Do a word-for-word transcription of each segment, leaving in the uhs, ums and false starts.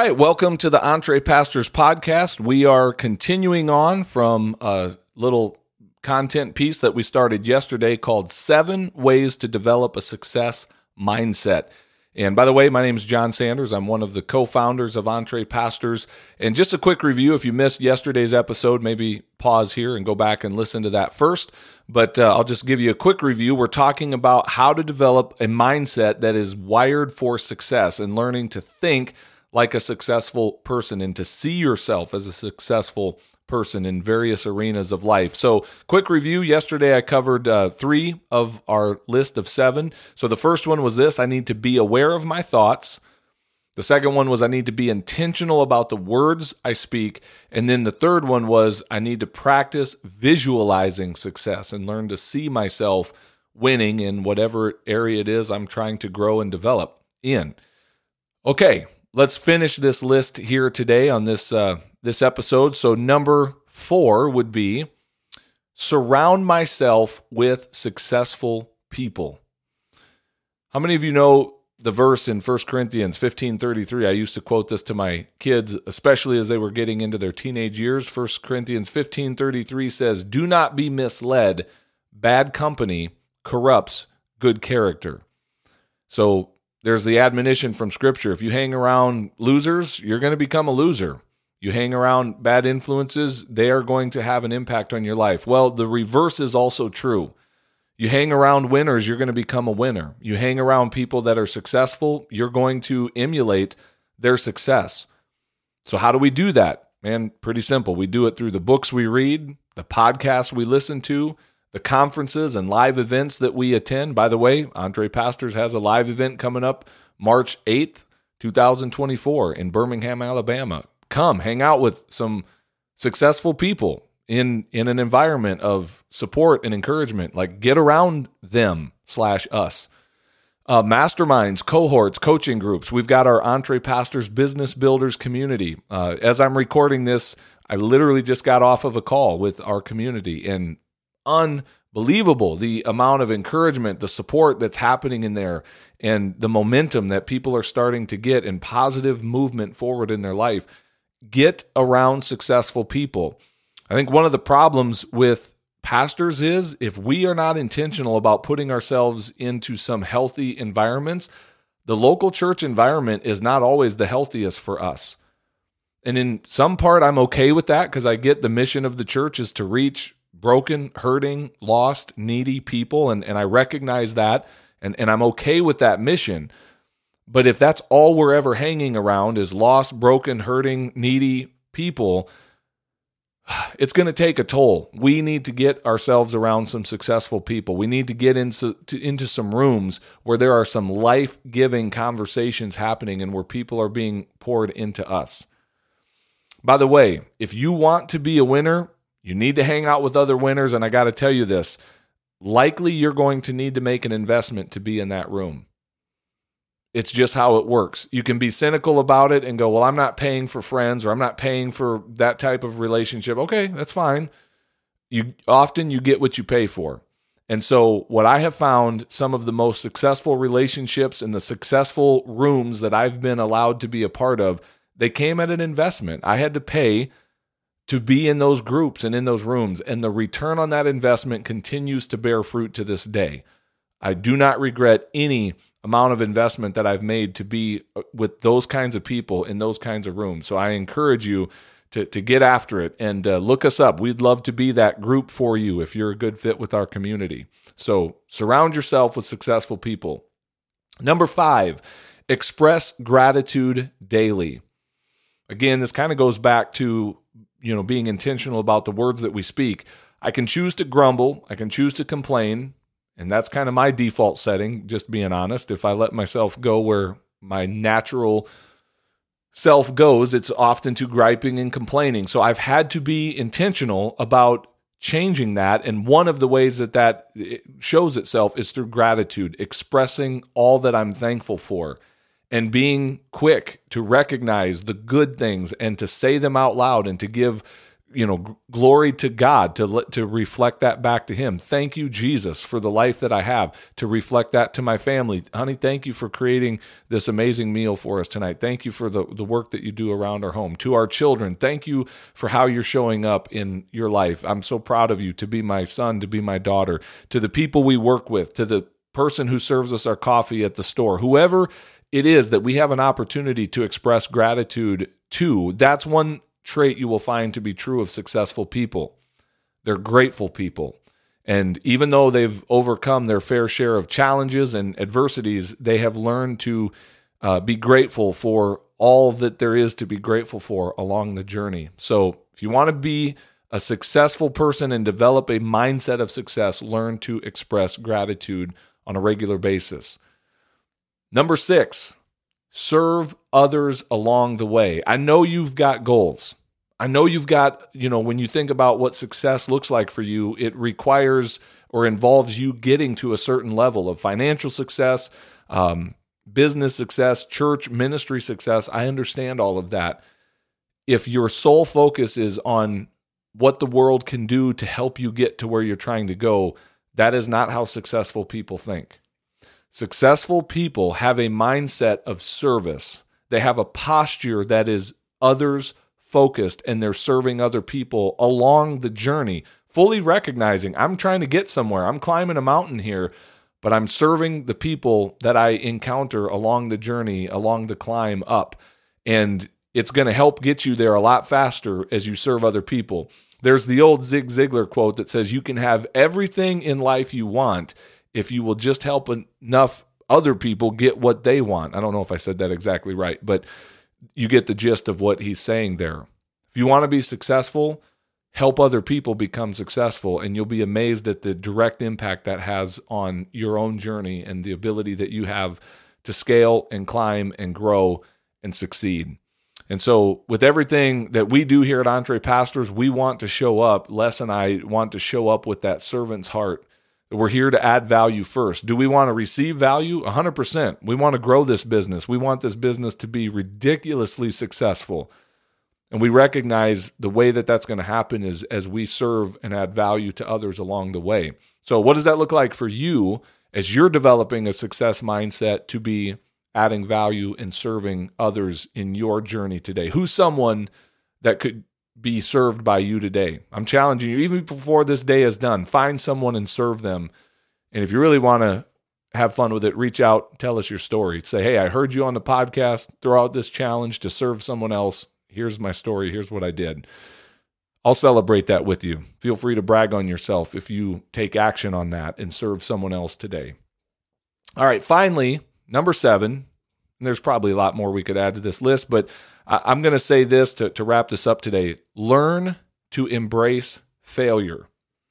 right, welcome to the Entre Pastors podcast. We are continuing on from a little content piece that we started yesterday called Seven Ways to Develop a Success Mindset. And by the way, my name is John Sanders. I'm one of the co-founders of Entre Pastors. And just a quick review, if you missed yesterday's episode, maybe pause here and go back and listen to that first. But uh, I'll just give you a quick review. We're talking about how to develop a mindset that is wired for success and learning to think like a successful person and to see yourself as a successful person in various arenas of life. So quick review. Yesterday I covered uh, three of our list of seven. So the first one was this: I need to be aware of my thoughts. The second one was I need to be intentional about the words I speak. And then the third one was I need to practice visualizing success and learn to see myself winning in whatever area it is I'm trying to grow and develop in. Okay, let's finish this list here today on this uh, this episode. So number four would be surround myself with successful people. How many of you know the verse in First Corinthians fifteen thirty-three? I used to quote this to my kids, especially as they were getting into their teenage years. First Corinthians fifteen thirty-three says, "Do not be misled. Bad company corrupts good character." So there's the admonition from Scripture. If you hang around losers, you're going to become a loser. You hang around bad influences, they are going to have an impact on your life. Well, the reverse is also true. You hang around winners, you're going to become a winner. You hang around people that are successful, you're going to emulate their success. So how do we do that? Man, pretty simple. We do it through the books we read, the podcasts we listen to, the conferences and live events that we attend. By the way, Entre Pastors has a live event coming up March eighth, twenty twenty-four in Birmingham, Alabama. Come hang out with some successful people in, in an environment of support and encouragement. Like, get around them slash us. Uh, masterminds, cohorts, coaching groups. We've got our Entre Pastors Business Builders community. Uh, as I'm recording this, I literally just got off of a call with our community, and unbelievable the amount of encouragement, the support that's happening in there, and the momentum that people are starting to get and positive movement forward in their life. Get around successful people. I think one of the problems with pastors is if we are not intentional about putting ourselves into some healthy environments, the local church environment is not always the healthiest for us. And in some part, I'm okay with that because I get the mission of the church is to reach broken, hurting, lost, needy people, and, and I recognize that, and, and I'm okay with that mission. But if that's all we're ever hanging around is lost, broken, hurting, needy people, it's going to take a toll. We need to get ourselves around some successful people. We need to get into, to, into some rooms where there are some life-giving conversations happening and where people are being poured into us. By the way, if you want to be a winner, you need to hang out with other winners, and I got to tell you this, likely you're going to need to make an investment to be in that room. It's just how it works. You can be cynical about it and go, well, I'm not paying for friends or I'm not paying for that type of relationship. Okay, that's fine. You often you get what you pay for. And so what I have found, some of the most successful relationships and the successful rooms that I've been allowed to be a part of, they came at an investment. I had to pay to be in those groups and in those rooms, and the return on that investment continues to bear fruit to this day. I do not regret any amount of investment that I've made to be with those kinds of people in those kinds of rooms. So I encourage you to, to get after it and uh, look us up. We'd love to be that group for you if you're a good fit with our community. So surround yourself with successful people. Number five, express gratitude daily. Again, this kind of goes back to, you know, being intentional about the words that we speak. I can choose to grumble. I can choose to complain. And that's kind of my default setting, just being honest. If I let myself go where my natural self goes, it's often to griping and complaining. So I've had to be intentional about changing that. And one of the ways that that shows itself is through gratitude, expressing all that I'm thankful for and being quick to recognize the good things and to say them out loud and to give you know, g- glory to God, to let, to reflect that back to him. Thank you, Jesus, for the life that I have, to reflect that to my family. Honey, thank you for creating this amazing meal for us tonight. Thank you for the, the work that you do around our home. To our children, thank you for how you're showing up in your life. I'm so proud of you to be my son, to be my daughter. To the people we work with, to the person who serves us our coffee at the store, whoever it is that we have an opportunity to express gratitude to, that's one trait you will find to be true of successful people. They're grateful people. And even though they've overcome their fair share of challenges and adversities, they have learned to uh, be grateful for all that there is to be grateful for along the journey. So if you want to be a successful person and develop a mindset of success, learn to express gratitude on a regular basis. Number six, serve others along the way. I know you've got goals. I know you've got, you know, when you think about what success looks like for you, it requires or involves you getting to a certain level of financial success, um, business success, church ministry success. I understand all of that. If your sole focus is on what the world can do to help you get to where you're trying to go, that is not how successful people think. Successful people have a mindset of service. They have a posture that is others focused, and they're serving other people along the journey, fully recognizing I'm trying to get somewhere. I'm climbing a mountain here, but I'm serving the people that I encounter along the journey, along the climb up. And it's going to help get you there a lot faster as you serve other people. There's the old Zig Ziglar quote that says, you can have everything in life you want if you will just help enough other people get what they want. I don't know if I said that exactly right, but you get the gist of what he's saying there. If you want to be successful, help other people become successful, and you'll be amazed at the direct impact that has on your own journey and the ability that you have to scale and climb and grow and succeed. And so with everything that we do here at Entre Pastors, we want to show up, Les and I want to show up with that servant's heart. We're here to add value first. Do we want to receive value? one hundred percent. We want to grow this business. We want this business to be ridiculously successful. And we recognize the way that that's going to happen is as we serve and add value to others along the way. So what does that look like for you as you're developing a success mindset to be adding value and serving others in your journey today? Who's someone that could be served by you today? I'm challenging you, even before this day is done, find someone and serve them. And if you really want to have fun with it, reach out, tell us your story. Say, hey, I heard you on the podcast, throw out this challenge to serve someone else. Here's my story. Here's what I did. I'll celebrate that with you. Feel free to brag on yourself if you take action on that and serve someone else today. All right, finally, number seven, and there's probably a lot more we could add to this list, but I'm going to say this to, to wrap this up today. Learn to embrace failure.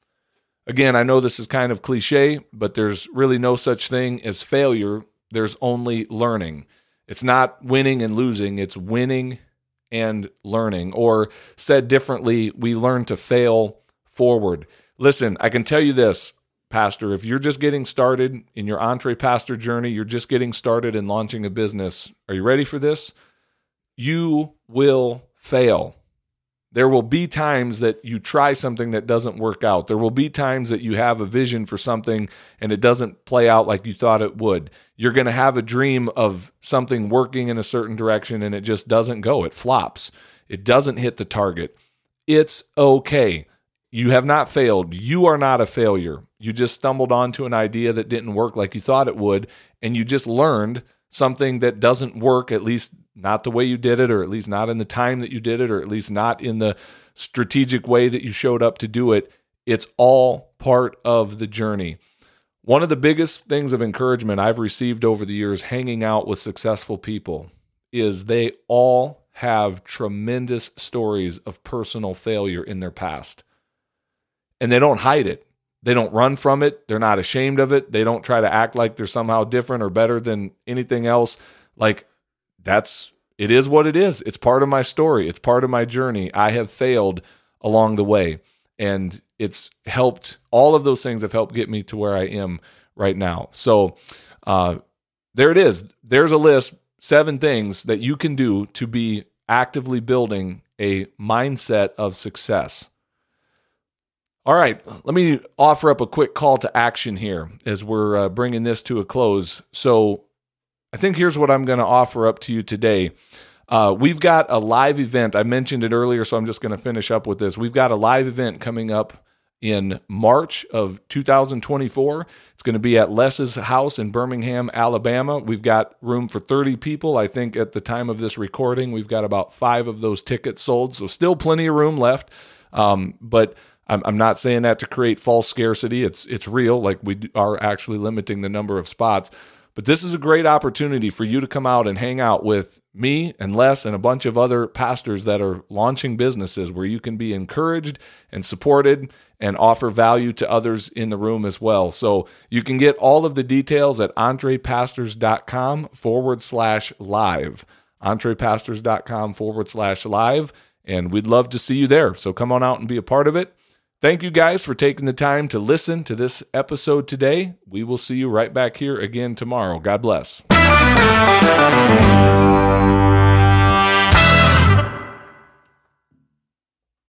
Again, I know this is kind of cliche, but there's really no such thing as failure. There's only learning. It's not winning and losing. It's winning and learning. Or said differently, we learn to fail forward. Listen, I can tell you this, Pastor, if you're just getting started in your Entre Pastor journey, you're just getting started in launching a business, are you ready for this? You will fail. There will be times that you try something that doesn't work out. There will be times that you have a vision for something and it doesn't play out like you thought it would. You're going to have a dream of something working in a certain direction and it just doesn't go. It flops. It doesn't hit the target. It's okay. You have not failed. You are not a failure. You just stumbled onto an idea that didn't work like you thought it would, and you just learned something that doesn't work, at least not the way you did it, or at least not in the time that you did it, or at least not in the strategic way that you showed up to do it. It's all part of the journey. One of the biggest things of encouragement I've received over the years hanging out with successful people is they all have tremendous stories of personal failure in their past. And they don't hide it. They don't run from it. They're not ashamed of it. They don't try to act like they're somehow different or better than anything else. Like, that's, it is what it is. It's part of my story. It's part of my journey. I have failed along the way. And it's helped, all of those things have helped get me to where I am right now. So uh, there it is. There's a list, seven things that you can do to be actively building a mindset of success. All right, let me offer up a quick call to action here as we're uh, bringing this to a close. So I think here's what I'm going to offer up to you today. Uh, we've got a live event. I mentioned it earlier, so I'm just going to finish up with this. We've got a live event coming up in March of two thousand twenty-four. It's going to be at Les's house in Birmingham, Alabama. We've got room for thirty people. I think at the time of this recording, we've got about five of those tickets sold, so still plenty of room left. Um, but I'm, I'm not saying that to create false scarcity. It's it's real, like we are actually limiting the number of spots. But this is a great opportunity for you to come out and hang out with me and Les and a bunch of other pastors that are launching businesses where you can be encouraged and supported and offer value to others in the room as well. So you can get all of the details at entrepastors.com forward slash live. entrepastors.com forward slash live. And we'd love to see you there. So come on out and be a part of it. Thank you guys for taking the time to listen to this episode today. We will see you right back here again tomorrow. God bless.